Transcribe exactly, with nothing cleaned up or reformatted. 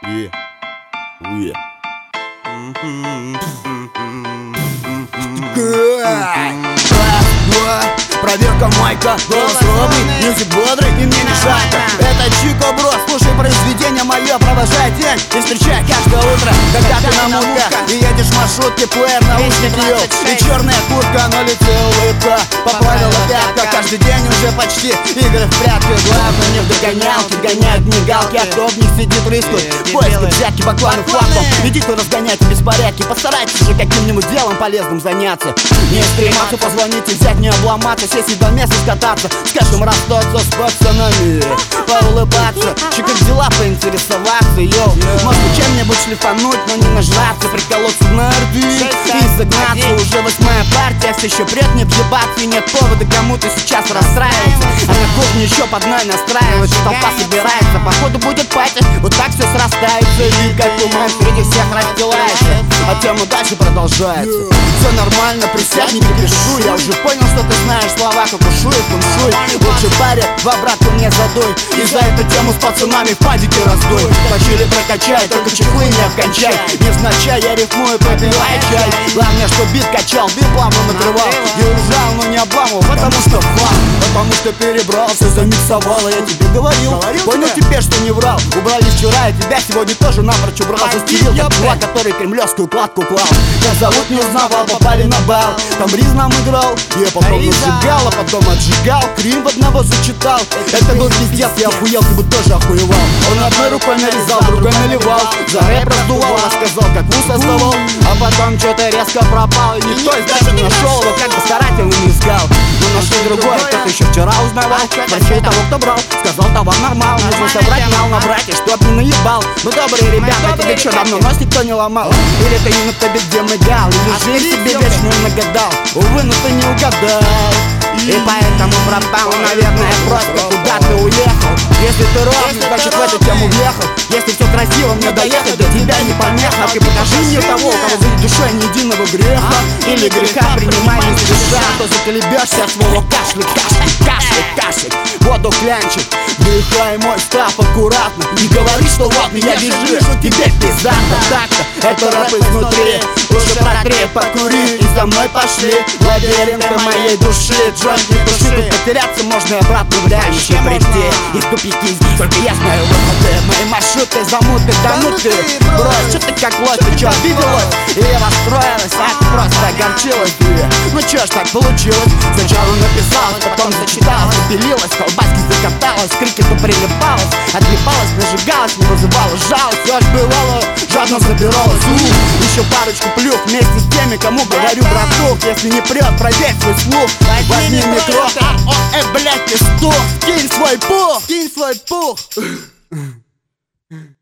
Yeah. Yeah. Проверка майка, голос ровный, мьюзик бодрый и мне не жарко. Это Чико Бро, слушай произведение мое, провожай день и встречай каждое утро. Когда ты на мутках и едешь в маршрутке, плеер, наушник ел, и черная куртка, на лице улыбка, поплавила пятка. Каждый день уже почти игры в прятки. Главное не в догонялке, гоняют мигалки, а кто в них сидит рискует. Поиски, взятки, бакланы, фактом. Идите разгоняйте беспорядки, постарайтесь же каким-нибудь делом полезным заняться. Не стрематься, позвоните, взять, не обломаться, сесть и до места скататься, с каждым расстаться с пацанами, поулыбаться, че как дела, поинтересоваться, йоу. Может чем-нибудь шлифануть, но не нажраться, приколоться на рты и загнаться. Уже восьмая партия, все еще прет не въебаться, и нет повода кому-то сейчас расстраиваться. А на кухне еще под мной настраивается, толпа собирается, походу будет пати, вот так все срастается, и как туман среди всех расстилается, а тема дальше продолжается. Все нормально, присядь, не кипишу, я уже понял, что ты знаешь слова, как ушуй и фуншуй. Лучше паре в обратку мне задуй, и за эту тему с пацанами в падике раздуй. Точили прокачай, только чехлы не обкончай, невзначай я рифмую, пропивай чай. Главное, что бит качал, бит плавно накрывал, и ужал, но не обламывал, потому что флаг, потому что перебрался, замиксовал, я тебе говорил, понял теперь, что не врал. Убрали вчера, и тебя сегодня тоже напрочь убрал. Застелил как чувак, который кремлевскую кладку клал. Как зовут не узнавал, попали на бал, там Риз нам играл, я потом зажигал, а потом отжигал, Крим в одного зачитал. Это был пиздец, я охуел, ты бы тоже охуевал. Он одной рукой нарезал, другой наливал, за рэп раздувал, рассказал, как вуз оставал, а потом что-то резко пропал, и никто из нас не нашел его, как бы старательно не искал. Но нашли другой, кто-то еще вчера узнавал, прощай того, кто брал, сказал, товар нормал, нужно собрать мал, набрать, и чтоб не наебал. Мы добрые ребята, тебе что, давно нос никто не ломал? Или ты не на тобе где мыгал, или жизнь себе вечную нагадал? Увы, но ты не угадал, и поэтому пропал, наверное, просто куда ты уехал. Если ты ровный, значит в эту тему въехал. Если все красиво, мне доехать до тебя не помеха. Ты покажи мне того, у кого за душой ни единого греха, или греха принимай не спеша, а то заколебешься от своего кашля, кашля, кашля, кашля, воду клянчит. Дыхай мой став аккуратно, не говори, что вот меня бежишь, тебе пиздато. Так-то, это рэп изнутри, лучше протри, покури и за мной пошли. Лабиринты моей души, джойнт не души, тут потеряться можно и обратно в реальности прийти. Из тупики здесь только я знаю выходы, мои маршруты замуты, тонуты. Брось, что ты как лось, ты чё обиделась? И расстроилась, а ты просто огорчилась. Ну чё ж так получилось? Сначала написалась, потом зачиталась, делилась, колбаски закаталась, крики то прилипалась, отлипалась, нажигалась, не вызывала жалость. Все ж бывало, жадно забиралась. У, еще парочку плюх вместе с теми, кому говорю, братух, если не прет, проверь свой слух. Возьми микро, о, э, блядь, ты что? Скинь свой пух, скинь свой пух.